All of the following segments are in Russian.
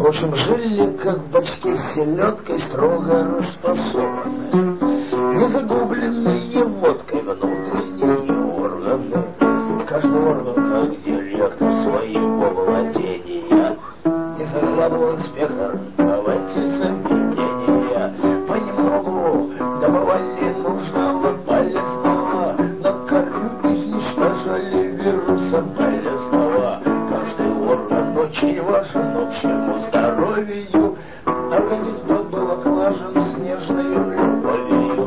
В общем, жили, как в бачке с селедкой, строго расфасованные, не загубленные водкой внутренние органы. Каждый орган, как директор своего владения, не заглядывал инспектор в эти заведения. Понемногу добывали нужного полезного, на корню изничтожали вируса болезного. Каждый орган очень важен общему здоровью. Организм тот был оклажен снежной любовью.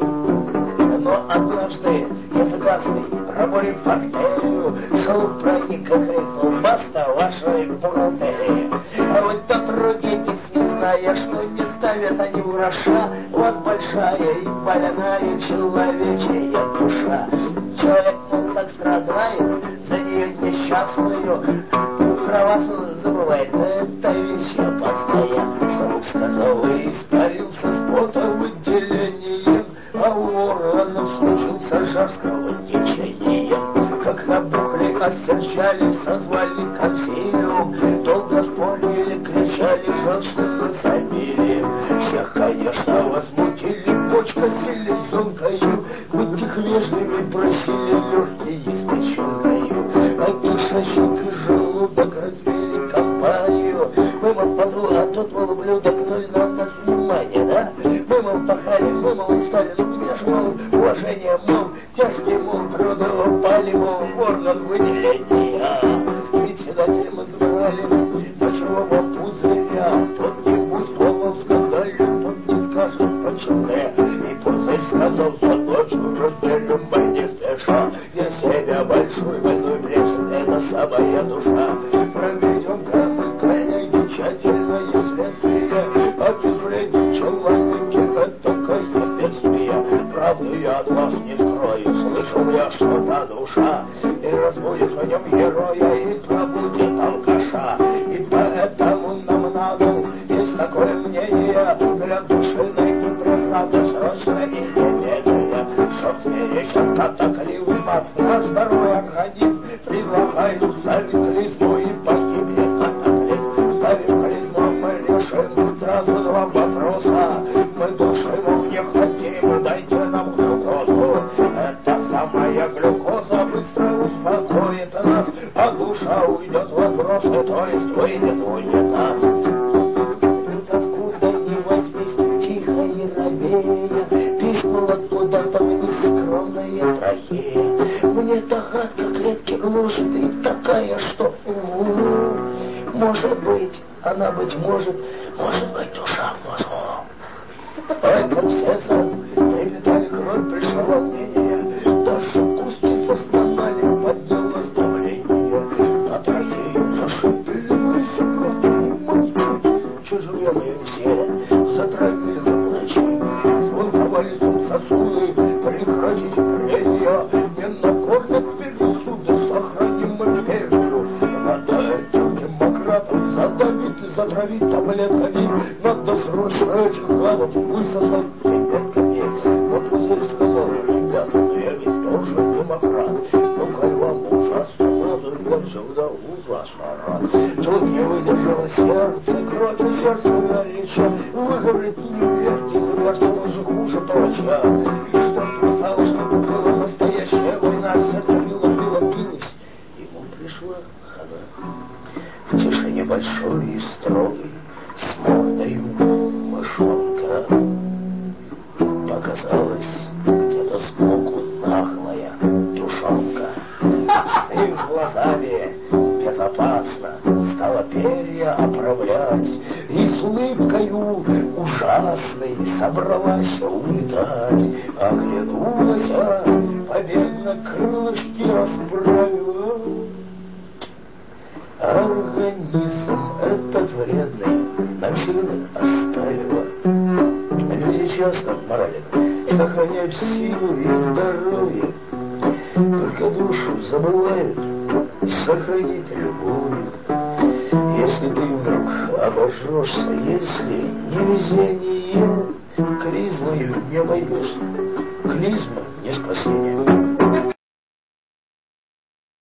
Но однажды языкастый, проборив бактерию, слух проник, как крикнул: «Баста вашей бухгалтерии! А вот то трудитесь, не зная, что не ставят они гроша. У вас большая и больная человечья душа. Человек, мол, так страдает за нее несчастную, про вас он забывает, это вещь опасная». Слух сказал и испарился с потовыделением, а у органов случился жар с кровотечением. Как набухли, осерчались, созвали консилиум, долго спорили, кричали желчным изобилием. Всех, конечно, возмутили почка с селезенкою, быть их вежливей просили легкие с печенкою. А кишечник и желудок развели компанию. Мы, мол, поду, а тот, мол, ублюдок, ну и на нас внимание, да? Мы, мол, пахали, мы, мол, устали, ну где же, мол, уважение, мол, тяжкие, мол, труды упали, мол, в орган выделения. Председателем избрали мочевого пузыря. Тот не пустой, мол, скандалит, тот не скажет почему. И пузырь сказал: «Звоночку разделим мы не спеша. Я себя большой больной плечет, это самая душа. Проведем-ка мы, коллеги, тщательное следствие. Обезвредить человека такое бедствие. Правду я от вас не скрою, слышал я, что та душа и разбудит в нем героя, и пробудит алкаша. И поэтому нам надо, есть такое мнение, для души найти преграду срочно и немедленно. Чтоб сберечь от катаклизмов наш здоровый организм, предлагаю ставить клизму, и погибнет катаклизм. Ставив клизму, мы решим сразу два вопроса. Мы душим не хотим, дайте нам глюкозу. Это самая глюкоза быстро успокоит нас, а душа уйдет в отбросы, то есть выйдет в унитаз. Тут откуда ни возьмись, тихо и робея, пискнула куда-то вниз скромная трахея. Мне догадка клетки гложет и такая, что может быть, она, быть может быть, душа в мозгу. Ой, как все трепетали, кровь, пришло волнение, даже кости застонали, поднялось давление. На трахею зашипели супруги, молчу, чужие все затравили до ночи. Звонковали сосуды, прекратить прения, не накормят пересуды, сохраним империю. Надо этим демократам задавить и затравить таблетками, надо срочно этих гадов высосать пипетками. Но пузырь сказал: «Ребята, ну я ведь тоже демократ, ну коль вам ужасно надо, я всегда ужасно рад». Тут не выдержало сердце, кровь и сердце горяча, вы, говорит, не верьте, замерзло уже хуже палача. И что тут стало, чтобы была настоящая война, сердце билось. Ему пришла хана. В тишине большой и строгой, с мордою мышонка, показалась где-то сбоку нахлая тушенка. С их глазами безопасно стала перья оправлять, и с улыбкою ужасной собралась улетать. Оглянулась, победно крылышки расправила. Организм этот вредный навсегда оставила. Люди часто моралят, сохраняют силу и здоровье, только душу забывают сохранить любовь. Если ты вдруг обожжешься, если невезение, клизмою не обойдешься. Клизма не спасение.